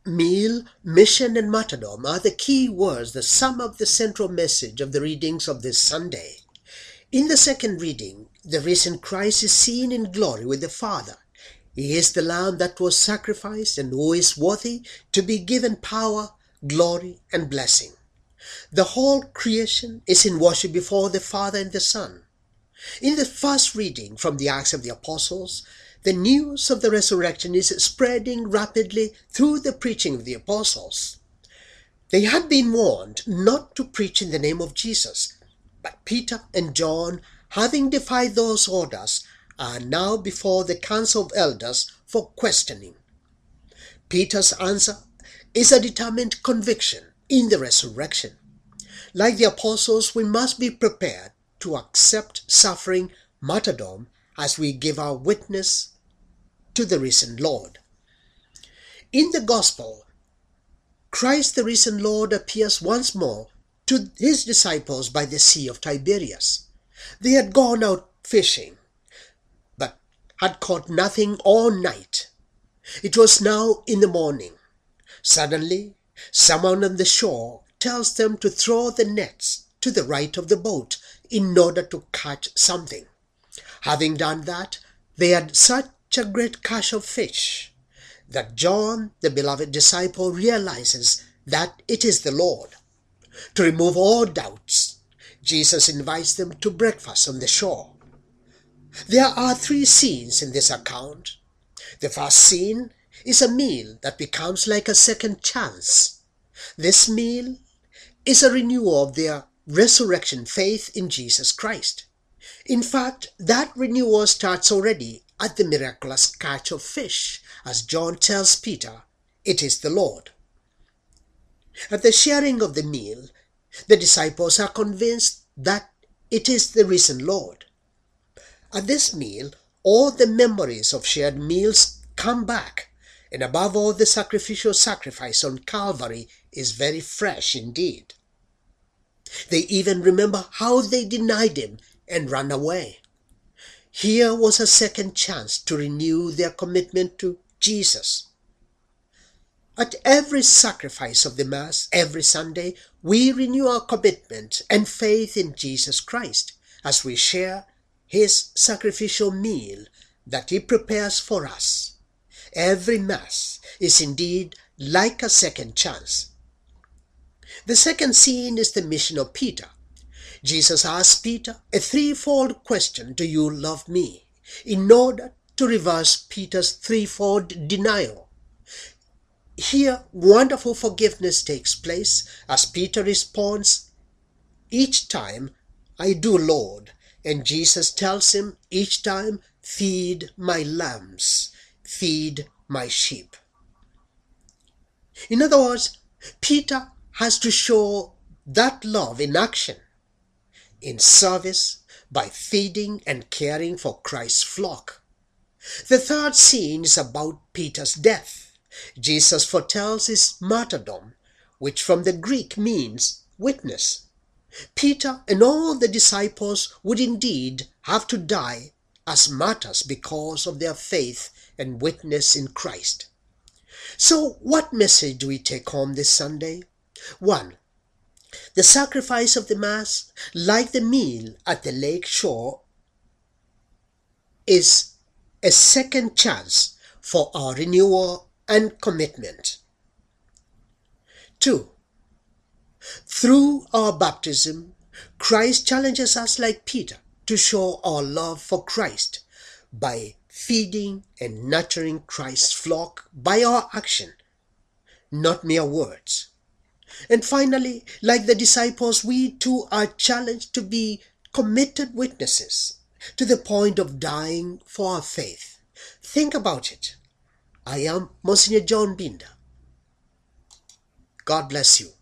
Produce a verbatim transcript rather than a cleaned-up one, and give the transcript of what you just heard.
Meal, mission, and martyrdom are the key words that sum up the central message of the readings of this Sunday. In the second reading, the risen Christ is seen in glory with the Father. He is the Lamb that was sacrificed and who is worthy to be given power, glory, and blessing. The whole creation is in worship before the Father and the Son. In the first reading from the Acts of the Apostles, the news of the resurrection is spreading rapidly through the preaching of the apostles. They had been warned not to preach in the name of Jesus, but Peter and John, having defied those orders, are now before the council of elders for questioning. Peter's answer is a determined conviction in the resurrection. Like the apostles, we must be prepared to accept suffering, martyrdom, as we give our witness to the risen Lord. In the Gospel, Christ the risen Lord appears once more to his disciples by the Sea of Tiberias. They had gone out fishing, but had caught nothing all night. It was now in the morning. Suddenly, someone on the shore tells them to throw the nets to the right of the boat in order to catch something. Having done that, they had such a great catch of fish that John, the beloved disciple, realizes that it is the Lord. To remove all doubts, Jesus invites them to breakfast on the shore. There are three scenes in this account. The first scene is a meal that becomes like a second chance. This meal is a renewal of their resurrection faith in Jesus Christ. In fact, that renewal starts already at the miraculous catch of fish, as John tells Peter, it is the Lord. At the sharing of the meal, the disciples are convinced that it is the risen Lord. At this meal, all the memories of shared meals come back, and above all, the sacrificial sacrifice on Calvary is very fresh indeed. They even remember how they denied him and ran away. Here was a second chance to renew their commitment to Jesus. At every sacrifice of the Mass, every Sunday, we renew our commitment and faith in Jesus Christ as we share his sacrificial meal that he prepares for us. Every Mass is indeed like a second chance. The second scene is the mission of Peter. Jesus asks Peter a threefold question, do you love me? In order to reverse Peter's threefold denial. Here, wonderful forgiveness takes place as Peter responds, each time, I do, Lord. And Jesus tells him each time, feed my lambs, feed my sheep. In other words, Peter has to show that love in action, in service, by feeding and caring for Christ's flock. The third scene is about Peter's death. Jesus foretells his martyrdom, which from the Greek means witness. Peter and all the disciples would indeed have to die as martyrs because of their faith and witness in Christ. So what message do we take home this Sunday? One, the sacrifice of the Mass, like the meal at the lake shore, is a second chance for our renewal and commitment. Two, through our baptism, Christ challenges us like Peter to show our love for Christ by feeding and nurturing Christ's flock by our action, not mere words. And finally, like the disciples, we too are challenged to be committed witnesses to the point of dying for our faith. Think about it. I am Monsignor John Binder. God bless you.